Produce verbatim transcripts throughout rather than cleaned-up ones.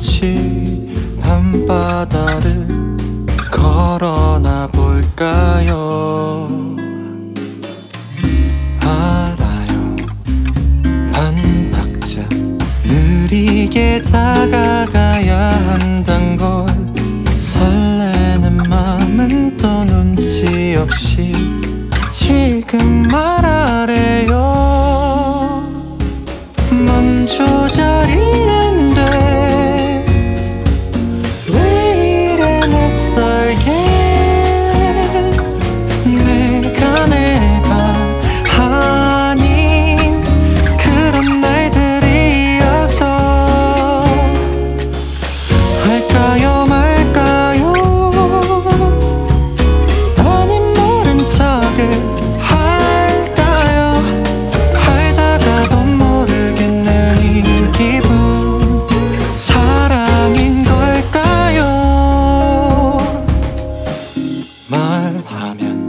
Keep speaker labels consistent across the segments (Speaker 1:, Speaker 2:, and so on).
Speaker 1: 같이 밤바다를 걸어나 볼까요? 알아요, 반박자 느리게 다가가야 한단 걸. 설레는 맘은 또 눈치 없이 지금 말하래요. 맘 조절이 안 돼, 왜 이래 낯설게. 내가 내가 아닌 그런 날들이어서 할까요 말까요? 아님 모른 척을 할까요? 알다가도 모르겠는 이 기분 사랑인 걸까요? 말하면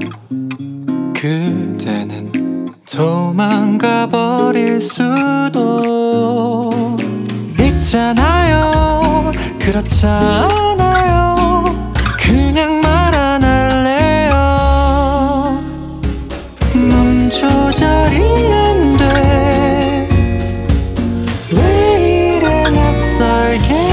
Speaker 1: 그대는 도망가 버릴 수도 있잖아요. 그렇지 않아요? 그냥 말 안 할래요. 맘 조절이 안 돼, 왜 이래 낯설게.